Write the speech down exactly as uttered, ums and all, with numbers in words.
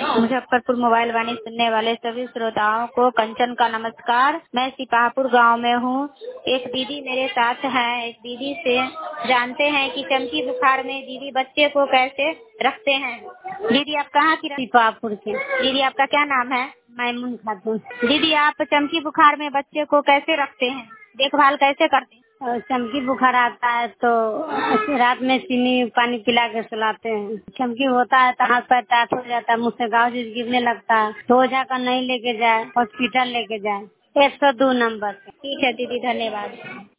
Muzaffarpur mobile वाणी सुनने वाले सभी श्रोताओं को कंचन का नमस्कार। मैं सिपाहपुर गांव में हूँ। एक दीदी मेरे साथ है। एक दीदी से जानते हैं कि चमकी बुखार में दीदी बच्चे को कैसे रखते हैं। दीदी आप कहाँ की? सिपाहपुर के। दीदी आपका क्या नाम है? मैमून खातून। दीदी आप चमकी बुखार में बच्चे को कैसे रखते हैं, देखभाल कैसे करते हैं? और चमकी बुखार आता है तो रात में चीनी पानी पिला के सुलाते हैं। चमकी होता है तो हाथ पैर टाट हो जाता है, मुँह से गाँव चीज गिरने लगता है तो ओझा का नहीं लेके जाए, हॉस्पिटल लेके जाए एक सौ दो नंबर। ठीक है दीदी, धन्यवाद।